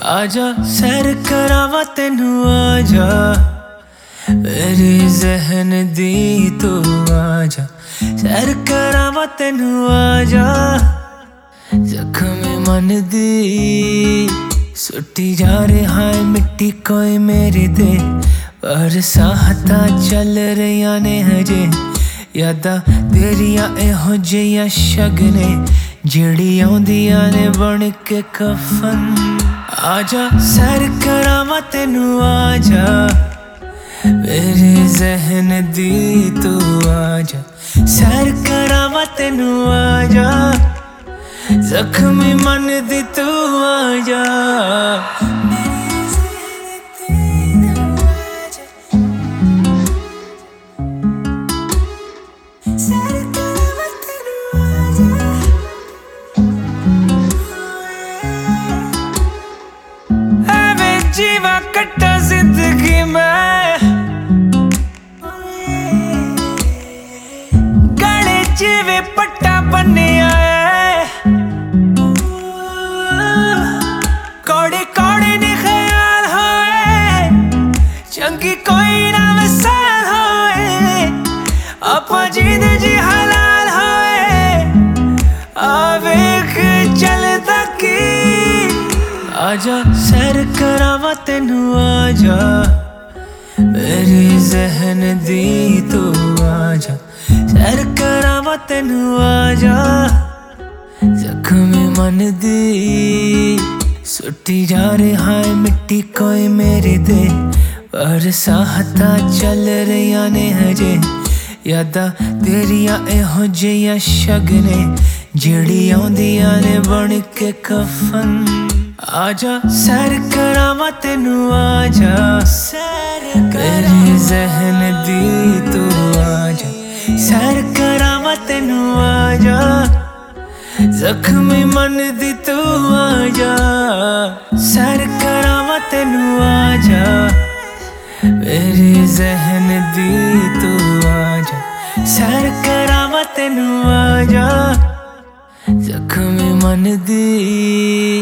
आजा सैर करावा तेनू आजा, मेरे जहन दी तू आजा, सैर करावा तेनू आजा, जख्म मन दी सुट्टी जा रहा है मिट्टी कोई मेरे दे, बरसाता चल रही ने हजे, यादा तेरिया एहो जिया शगने जिड़ी आउंदियां ने बन के कफन। आजा सैर करावा तेनू आजा, मेरे जहन दी तू आजा, सैर करावा तेनू आजा, जख्मी मन दी तू आजा। जीवा कट्टा जिंदगी में गले जीवे पट्टा बनिया है, कौड़े कौड़े ने ख्याल होए, चंगी कोई ना मिसाल होए, आपा जीद जी हलाल होए, आवेख चलदा की। आजा सैर करावा तेनू आजा, मेरे जहन दी तू आजा, सैर करावा तेनू आजा, जख्मी मन दी सुट्टी जा रहा है मिट्टी कोई मेरे दे, बरसाता चल रही ने हजे, यादा तेरिया एहो जिया शगने जिड़ी आउंदियां ने बन के कफन। आजा सैर करावा तेनू आजा, मेरे जहन दी तू आजा, सैर करावा तेनू आजा, जख्मी मन दी तू आजा, सैर करावा तेनू आजा, मेरे जहन दी तू आजा, सैर करावा तेनू आजा, जख्मी मन दी।